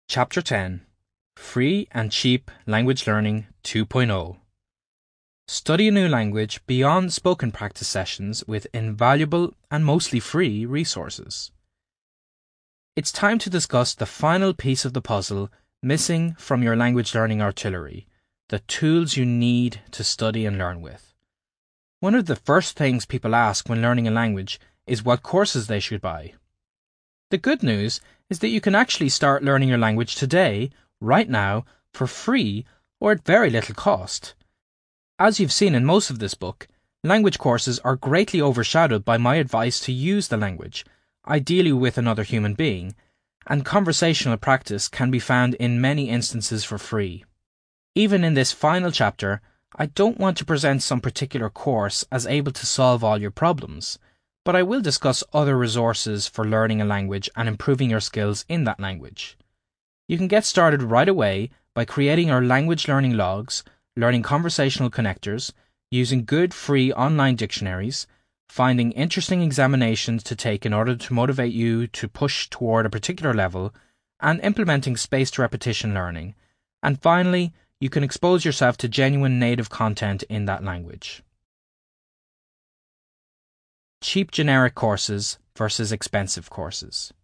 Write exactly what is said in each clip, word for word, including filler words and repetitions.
Chapter ten Free and Cheap Language Learning two point oh. Study a new language beyond spoken practice sessions with invaluable and mostly free resources. It's time to discuss the final piece of the puzzle missing from your language learning artillery, the tools you need to study and learn with. One of the first things people ask when learning a language is what courses they should buy. The good news is that you can actually start learning your language today, right now, for free or at very little cost. As you've seen in most of this book, language courses are greatly overshadowed by my advice to use the language, ideally with another human being, and conversational practice can be found in many instances for free. Even in this final chapter, I don't want to present some particular course as able to solve all your problems, but I will discuss other resources for learning a language and improving your skills in that language. You can get started right away by creating your language learning logs, learning conversational connectors, using good free online dictionaries, finding interesting examinations to take in order to motivate you to push toward a particular level, and implementing spaced repetition learning. And finally, you can expose yourself to genuine native content in that language. Cheap generic courses versus expensive courses.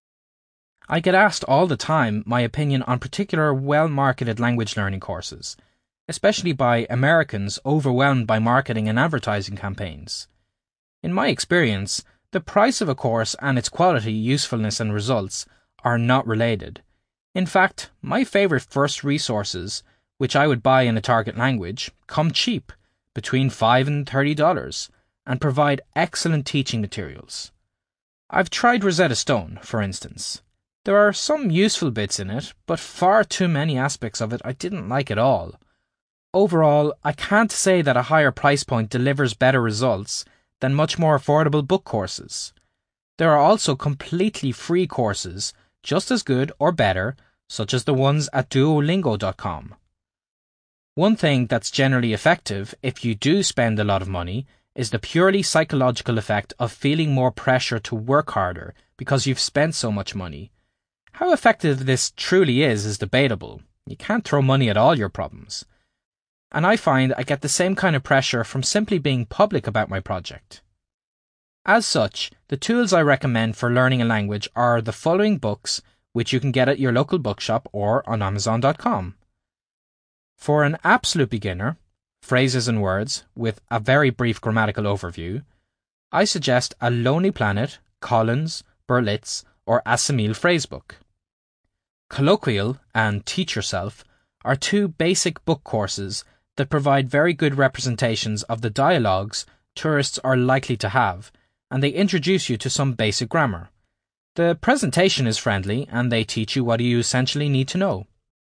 I get asked all the time my opinion on particular well-marketed language learning courses, especially by Americans overwhelmed by marketing and advertising campaigns. In my experience, the price of a course and its quality, usefulness and results are not related. In fact, my favourite first resources, which I would buy in a target language, come cheap, between five dollars and thirty dollars, and provide excellent teaching materials. I've tried Rosetta Stone, for instance. There are some useful bits in it, but far too many aspects of it I didn't like at all. Overall, I can't say that a higher price point delivers better results than much more affordable book courses. There are also completely free courses, just as good or better, such as the ones at duolingo dot com. One thing that's generally effective if you do spend a lot of money is the purely psychological effect of feeling more pressure to work harder because you've spent so much money. How effective this truly is is debatable. You can't throw money at all your problems. And I find I get the same kind of pressure from simply being public about my project. As such, the tools I recommend for learning a language are the following books, which you can get at your local bookshop or on amazon dot com. For an absolute beginner, phrases and words with a very brief grammatical overview, I suggest A Lonely Planet, Collins, Berlitz, or Assimil Phrasebook. Colloquial and Teach Yourself are two basic book courses that provide very good representations of the dialogues tourists are likely to have, and they introduce you to some basic grammar. The presentation is friendly, and they teach you what you essentially need to know.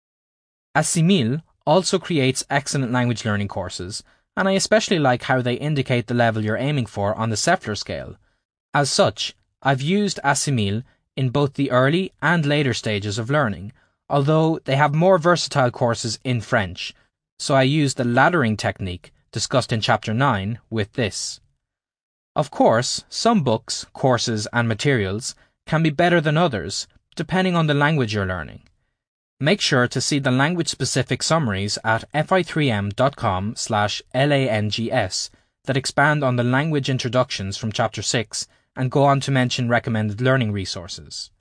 Assimil also creates excellent language learning courses, and I especially like how they indicate the level you're aiming for on the Seffler scale. As such, I've used Assimil in both the early and later stages of learning, although they have more versatile courses in French, so I use the laddering technique discussed in Chapter nine with this. Of course, some books, courses and materials can be better than others, depending on the language you're learning. Make sure to see the language-specific summaries at f i three m dot com slash langs that expand on the language introductions from Chapter six and go on to mention recommended learning resources.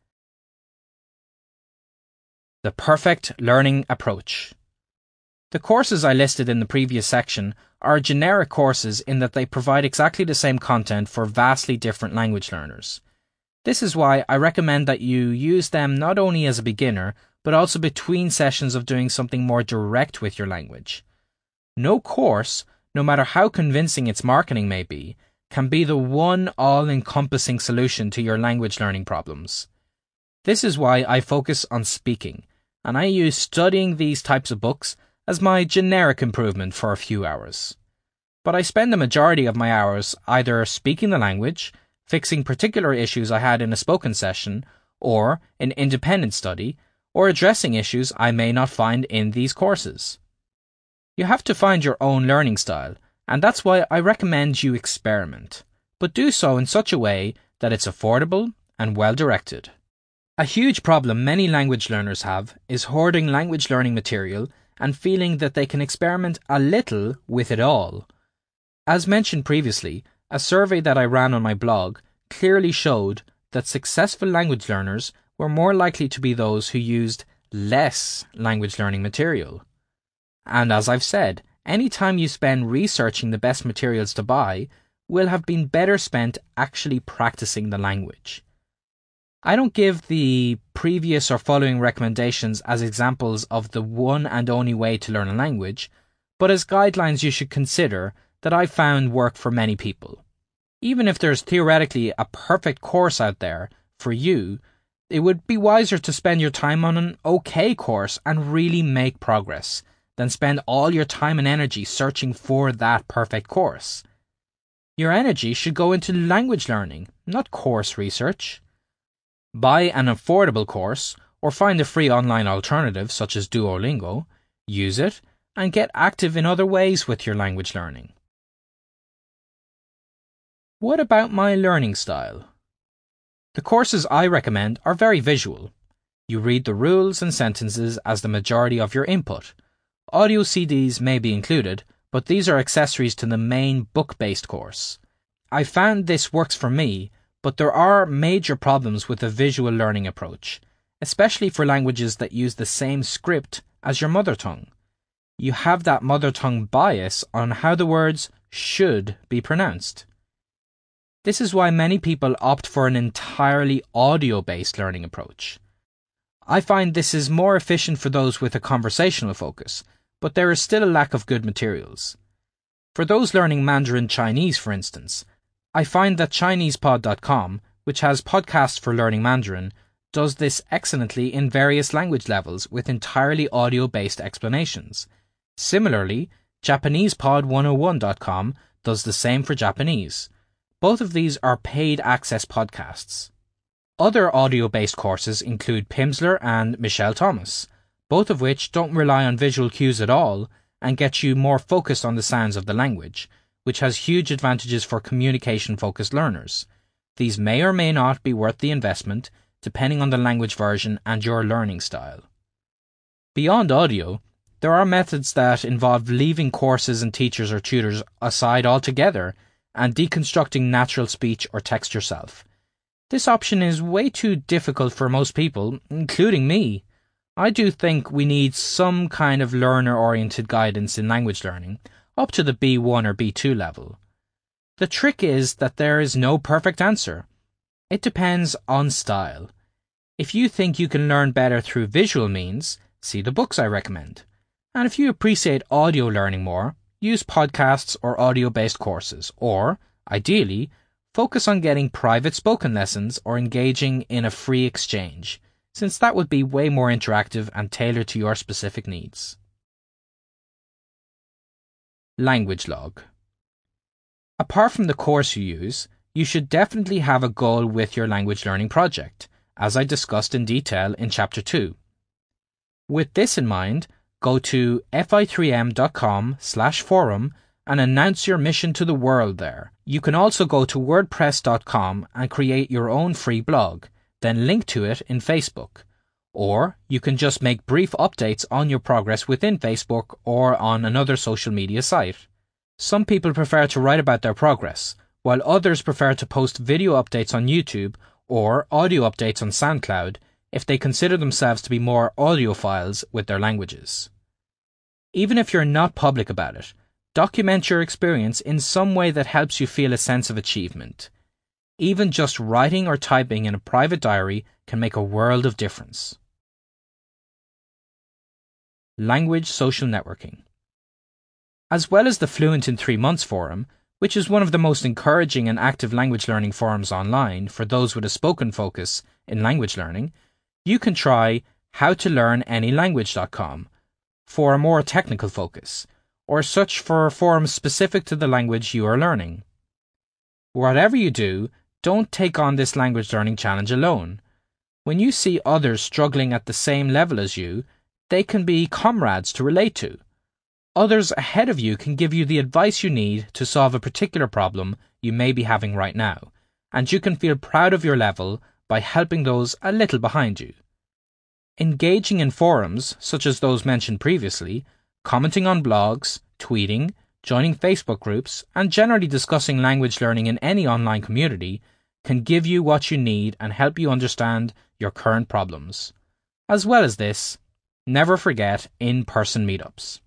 The perfect learning approach. The courses I listed in the previous section are generic courses in that they provide exactly the same content for vastly different language learners. This is why I recommend that you use them not only as a beginner, but also between sessions of doing something more direct with your language. No course, no matter how convincing its marketing may be, can be the one all-encompassing solution to your language learning problems. This is why I focus on speaking, and I use studying these types of books as my generic improvement for a few hours. But I spend the majority of my hours either speaking the language, fixing particular issues I had in a spoken session, or in independent study, or addressing issues I may not find in these courses. You have to find your own learning style, and that's why I recommend you experiment, but do so in such a way that it's affordable and well directed. A huge problem many language learners have is hoarding language learning material and feeling that they can experiment a little with it all. As mentioned previously, a survey that I ran on my blog clearly showed that successful language learners were more likely to be those who used less language learning material. And as I've said, any time you spend researching the best materials to buy will have been better spent actually practicing the language. I don't give the previous or following recommendations as examples of the one and only way to learn a language, but as guidelines you should consider that I've found work for many people. Even if there's theoretically a perfect course out there for you, it would be wiser to spend your time on an okay course and really make progress than spend all your time and energy searching for that perfect course. Your energy should go into language learning, not course research. Buy an affordable course or find a free online alternative such as Duolingo, use it, and get active in other ways with your language learning. What about my learning style? The courses I recommend are very visual. You read the rules and sentences as the majority of your input. Audio C Ds may be included, but these are accessories to the main book-based course. I found this works for me, but there are major problems with the visual learning approach, especially for languages that use the same script as your mother tongue. You have that mother tongue bias on how the words should be pronounced. This is why many people opt for an entirely audio-based learning approach. I find this is more efficient for those with a conversational focus, but there is still a lack of good materials. For those learning Mandarin Chinese, for instance, I find that Chinese pod dot com, which has podcasts for learning Mandarin, does this excellently in various language levels with entirely audio-based explanations. Similarly, Japanese pod one oh one dot com does the same for Japanese. Both of these are paid access podcasts. Other audio-based courses include Pimsleur and Michelle Thomas, both of which don't rely on visual cues at all and get you more focused on the sounds of the language, which has huge advantages for communication-focused learners. These may or may not be worth the investment, depending on the language version and your learning style. Beyond audio, there are methods that involve leaving courses and teachers or tutors aside altogether and deconstructing natural speech or text yourself. This option is way too difficult for most people, including me. I do think we need some kind of learner-oriented guidance in language learning, up to the B one or B two level. The trick is that there is no perfect answer. It depends on style. If you think you can learn better through visual means, see the books I recommend. And if you appreciate audio learning more, use podcasts or audio-based courses, or, ideally, focus on getting private spoken lessons or engaging in a free exchange, since that would be way more interactive and tailored to your specific needs. Language log. Apart from the course you use, you should definitely have a goal with your language learning project, as I discussed in detail in Chapter two. With this in mind, go to f i three m dot com slash forum and announce your mission to the world there. You can also go to wordpress dot com and create your own free blog, then link to it in Facebook. Or you can just make brief updates on your progress within Facebook or on another social media site. Some people prefer to write about their progress, while others prefer to post video updates on YouTube or audio updates on SoundCloud if they consider themselves to be more audiophiles with their languages. Even if you're not public about it, document your experience in some way that helps you feel a sense of achievement. Even just writing or typing in a private diary can make a world of difference. Language social networking. As well as the Fluent in Three Months forum, which is one of the most encouraging and active language learning forums online for those with a spoken focus in language learning, you can try how to learn any language dot com for a more technical focus, or search for forums specific to the language you are learning. Whatever you do, don't take on this language learning challenge alone. When you see others struggling at the same level as you, they can be comrades to relate to. Others ahead of you can give you the advice you need to solve a particular problem you may be having right now, and you can feel proud of your level by helping those a little behind you. Engaging in forums, such as those mentioned previously, commenting on blogs, tweeting, joining Facebook groups, and generally discussing language learning in any online community can give you what you need and help you understand your current problems. As well as this, never forget in-person meetups.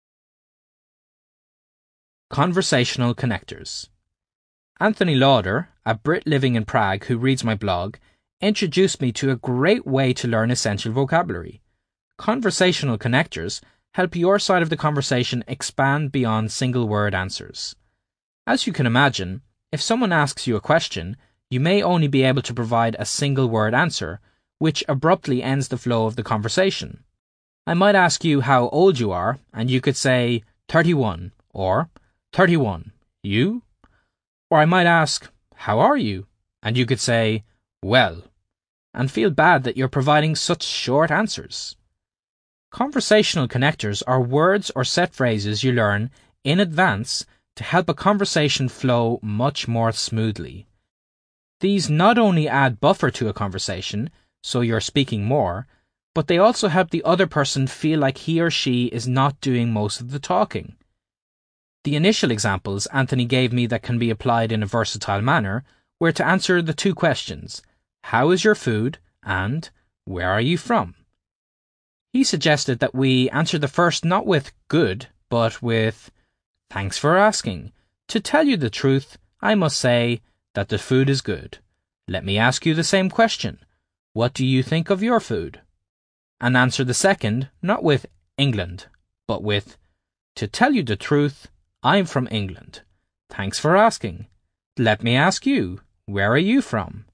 Conversational connectors. Anthony Lauder, a Brit living in Prague who reads my blog, introduced me to a great way to learn essential vocabulary. Conversational connectors help your side of the conversation expand beyond single-word answers. As you can imagine, if someone asks you a question, you may only be able to provide a single-word answer, which abruptly ends the flow of the conversation. I might ask you how old you are, and you could say thirty-one, or thirty-one, you? Or I might ask, how are you? And you could say, well, and feel bad that you're providing such short answers. Conversational connectors are words or set phrases you learn in advance to help a conversation flow much more smoothly. These not only add buffer to a conversation, so you're speaking more, but they also help the other person feel like he or she is not doing most of the talking. The initial examples Anthony gave me that can be applied in a versatile manner were to answer the two questions, how is your food and where are you from? He suggested that we answer the first not with good, but with thanks for asking. To tell you the truth, I must say that the food is good. Let me ask you the same question. What do you think of your food? And answer the second not with England, but with to tell you the truth, I'm from England. Thanks for asking. Let me ask you, where are you from?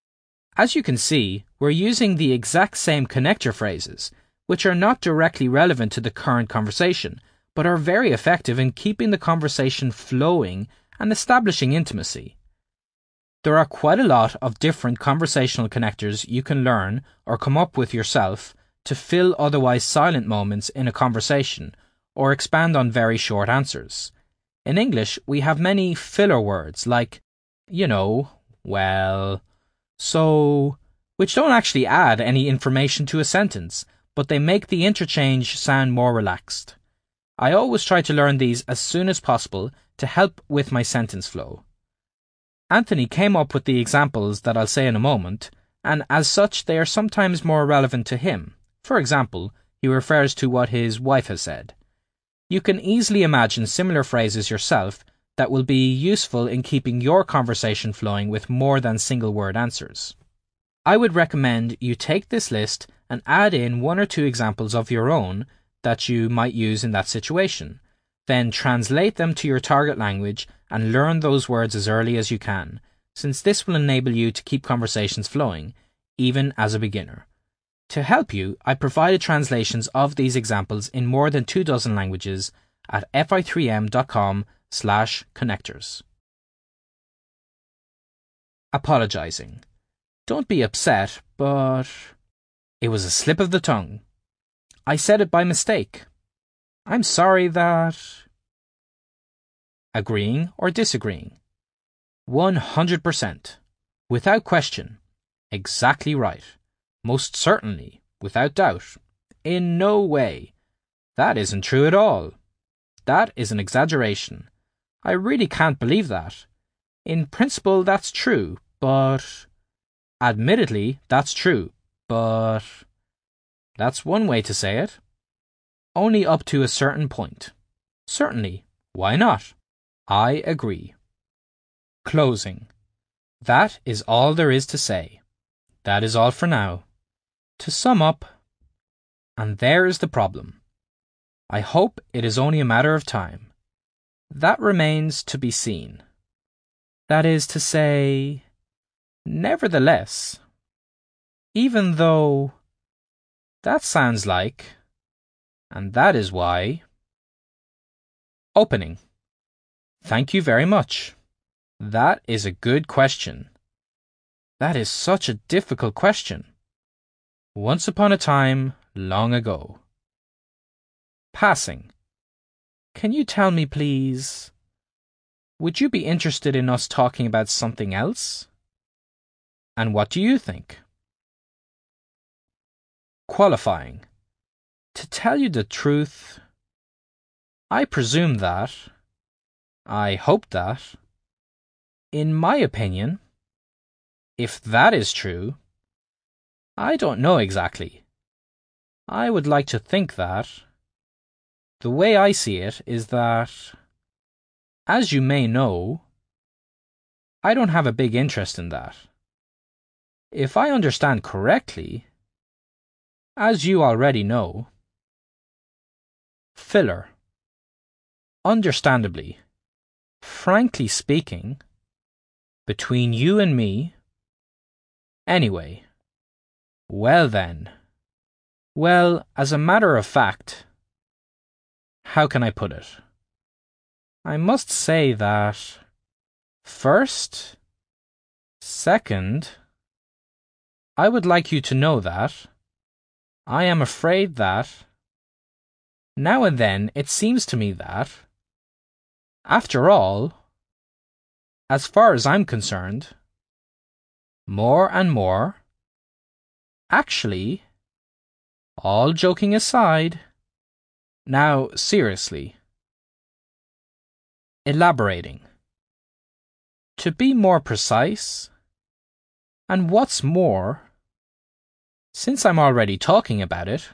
As you can see, we're using the exact same connector phrases, which are not directly relevant to the current conversation, but are very effective in keeping the conversation flowing and establishing intimacy. There are quite a lot of different conversational connectors you can learn or come up with yourself to fill otherwise silent moments in a conversation or expand on very short answers. In English, we have many filler words like, you know, well, so, which don't actually add any information to a sentence, but they make the interchange sound more relaxed. I always try to learn these as soon as possible to help with my sentence flow. Anthony came up with the examples that I'll say in a moment, and as such they are sometimes more relevant to him. For example, he refers to what his wife has said. You can easily imagine similar phrases yourself that will be useful in keeping your conversation flowing with more than single-word answers. I would recommend you take this list and add in one or two examples of your own that you might use in that situation. Then translate them to your target language and learn those words as early as you can, since this will enable you to keep conversations flowing, even as a beginner. To help you, I provided translations of these examples in more than two dozen languages at f i three m dot com slash connectors. Apologizing. Don't be upset, but it was a slip of the tongue. I said it by mistake. I'm sorry that... Agreeing or disagreeing? one hundred percent. Without question. Exactly right. Most certainly. Without doubt. In no way. That isn't true at all. That is an exaggeration. I really can't believe that. In principle, that's true, but... Admittedly, that's true, but... That's one way to say it. Only up to a certain point. Certainly. Why not? I agree. Closing. That is all there is to say. That is all for now. To sum up, and there is the problem. I hope it is only a matter of time. That remains to be seen. That is to say, nevertheless, even though, that sounds like, and that is why. Opening. Thank you very much. That is a good question. That is such a difficult question. Once upon a time, long ago. Passing. Can you tell me, please, would you be interested in us talking about something else? And what do you think? Qualifying. To tell you the truth, I presume that, I hope that, in my opinion, if that is true, I don't know exactly. I would like to think that. The way I see it is that, as you may know, I don't have a big interest in that. If I understand correctly, as you already know, filler. Understandably, frankly speaking, between you and me, anyway, well then, well, as a matter of fact, how can I put it? I must say that, first, second, I would like you to know that, I am afraid that, now and then it seems to me that, after all, as far as I'm concerned, more and more, actually, all joking aside, now seriously, elaborating. To be more precise, and what's more, since I'm already talking about it,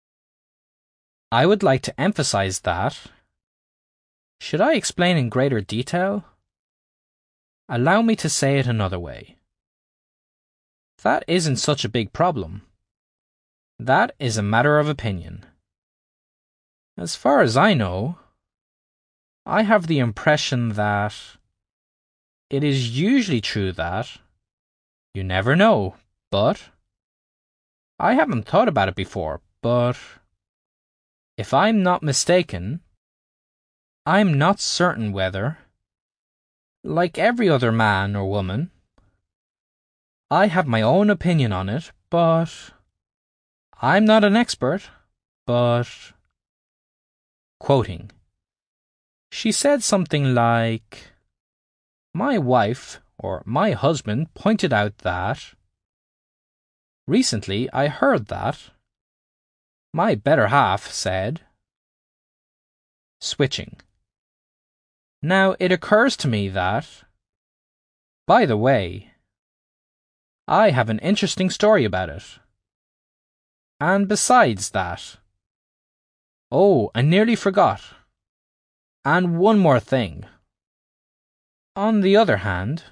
I would like to emphasize that, should I explain in greater detail? Allow me to say it another way. That isn't such a big problem. That is a matter of opinion. As far as I know, I have the impression that it is usually true that, you never know, but I haven't thought about it before, but if I'm not mistaken, I'm not certain whether, like every other man or woman, I have my own opinion on it, but I'm not an expert, but... Quoting. She said something like, my wife, or my husband, pointed out that, recently I heard that, my better half said, switching. Now it occurs to me that, by the way, I have an interesting story about it. And besides that, oh, I nearly forgot. And one more thing. On the other hand,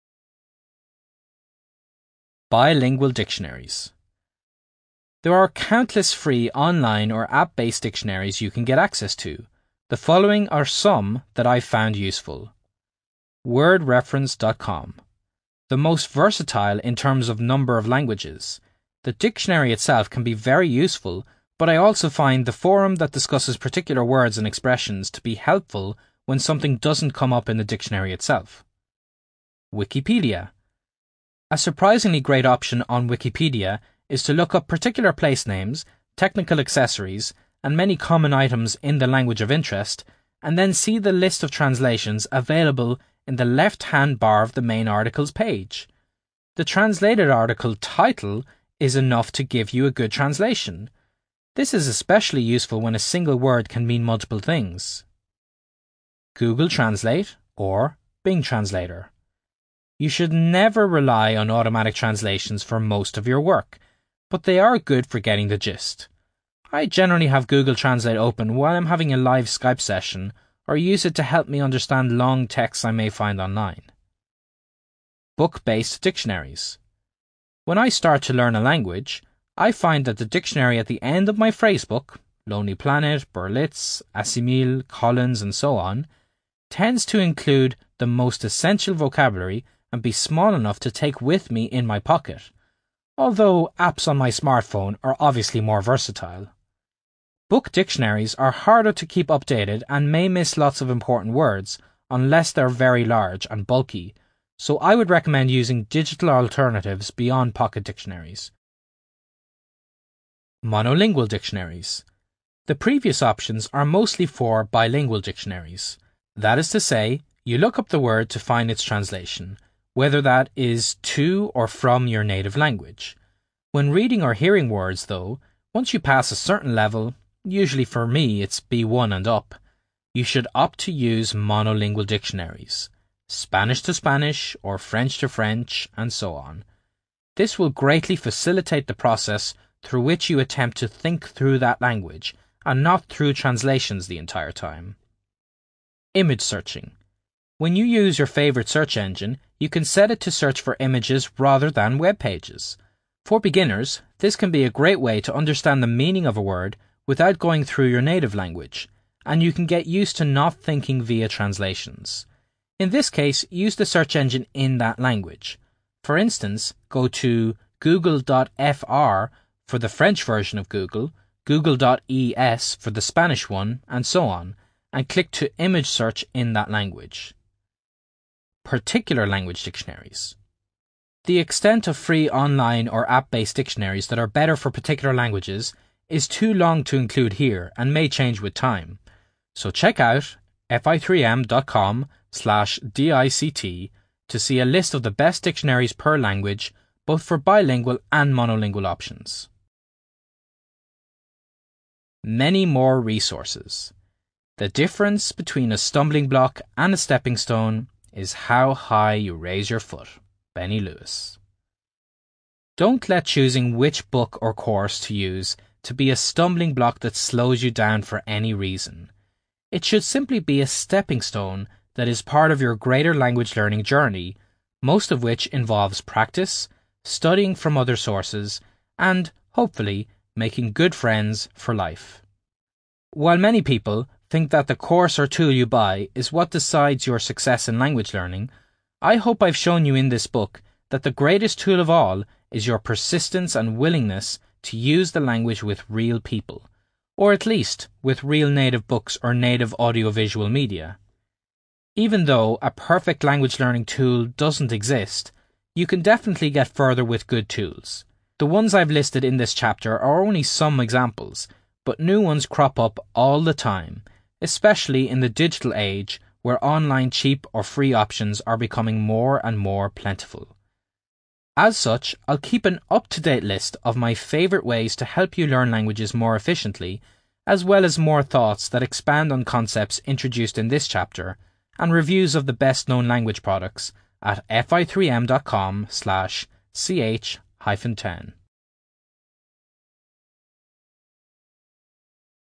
bilingual dictionaries. There are countless free online or app-based dictionaries you can get access to. The following are some that I've found useful. word reference dot com. The most versatile in terms of number of languages. The dictionary itself can be very useful, but I also find the forum that discusses particular words and expressions to be helpful when something doesn't come up in the dictionary itself. Wikipedia. A surprisingly great option on Wikipedia is to look up particular place names, technical accessories, and many common items in the language of interest, and then see the list of translations available in the left-hand bar of the main article's page. The translated article title is enough to give you a good translation. This is especially useful when a single word can mean multiple things. Google Translate or Bing Translator. You should never rely on automatic translations for most of your work, but they are good for getting the gist. I generally have Google Translate open while I'm having a live Skype session or use it to help me understand long texts I may find online. Book-based dictionaries. When I start to learn a language, I find that the dictionary at the end of my phrasebook, Lonely Planet, Berlitz, Assimil, Collins, and so on, tends to include the most essential vocabulary and be small enough to take with me in my pocket, although apps on my smartphone are obviously more versatile. Book dictionaries are harder to keep updated and may miss lots of important words unless they're very large and bulky, so I would recommend using digital alternatives beyond pocket dictionaries. Monolingual dictionaries. The previous options are mostly for bilingual dictionaries. That is to say, you look up the word to find its translation, whether that is to or from your native language. When reading or hearing words, though, once you pass a certain level, usually for me it's B one and up, you should opt to use monolingual dictionaries, Spanish to Spanish or French to French, and so on. This will greatly facilitate the process through which you attempt to think through that language and not through translations the entire time. Image searching. When you use your favorite search engine, you can set it to search for images rather than web pages. For beginners, this can be a great way to understand the meaning of a word without going through your native language, and you can get used to not thinking via translations. In this case, use the search engine in that language. For instance, go to google dot f r for the French version of Google, google dot e s for the Spanish one, and so on, and click to image search in that language. Particular language dictionaries. The extent of free online or app-based dictionaries that are better for particular languages is too long to include here and may change with time. So check out f i three m dot com slash D I C T to see a list of the best dictionaries per language, both for bilingual and monolingual options. Many more resources. The difference between a stumbling block and a stepping stone is how high you raise your foot. Benny Lewis. Don't let choosing which book or course to use to be a stumbling block that slows you down for any reason. It should simply be a stepping stone that is part of your greater language learning journey, most of which involves practice, studying from other sources, and, hopefully, making good friends for life. While many people think that the course or tool you buy is what decides your success in language learning, I hope I've shown you in this book that the greatest tool of all is your persistence and willingness to use the language with real people, or at least with real native books or native audiovisual media. Even though a perfect language learning tool doesn't exist, you can definitely get further with good tools. The ones I've listed in this chapter are only some examples, but new ones crop up all the time, especially in the digital age where online cheap or free options are becoming more and more plentiful. As such, I'll keep an up-to-date list of my favourite ways to help you learn languages more efficiently, as well as more thoughts that expand on concepts introduced in this chapter, and reviews of the best-known language products at f i three m dot com slash c h hyphen ten.